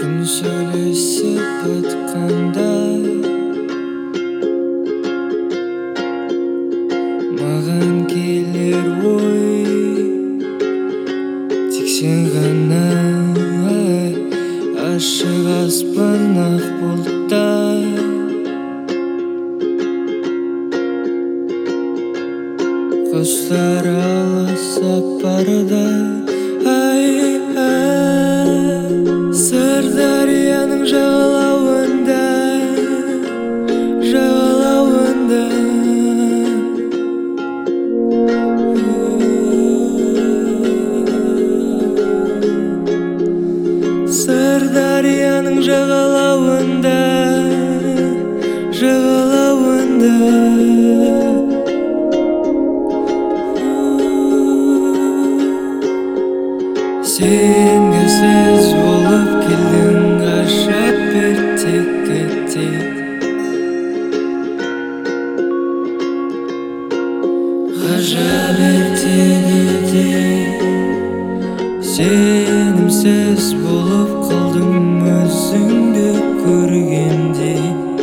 Күн сөйлесіп өтканда маған келер ой, тек сен ғана. Ашық аспан ақ бұлтта құстар алысып барда, Сырдарияның жағалауында, Сырдарияның жағалауында, Сен кезсіз болып келдің, ғажап бір текке. Ғажап ертегіде сенімсіз болып қалдым, өзіңді көргенде.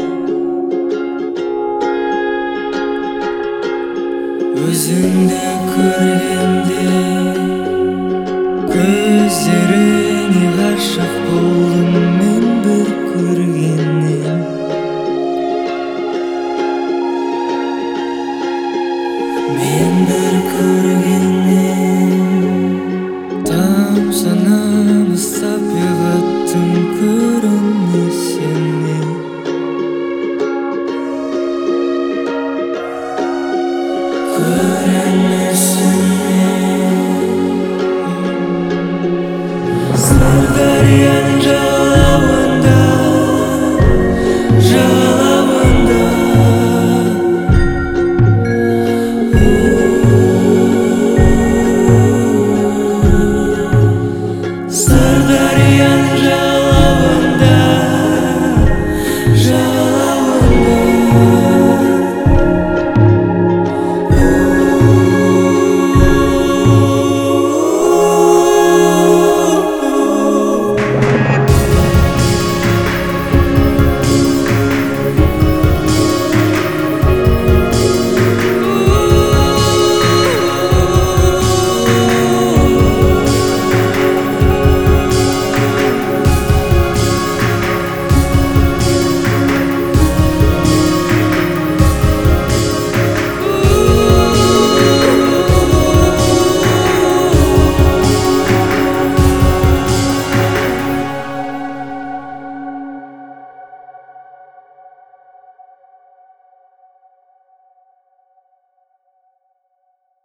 Өзіңді көргенде көздеріне ғашық болдым мен бір көргеннен. Мен бір көргеннен тамсанамыз табиғаттың көрінісіне. Сырдария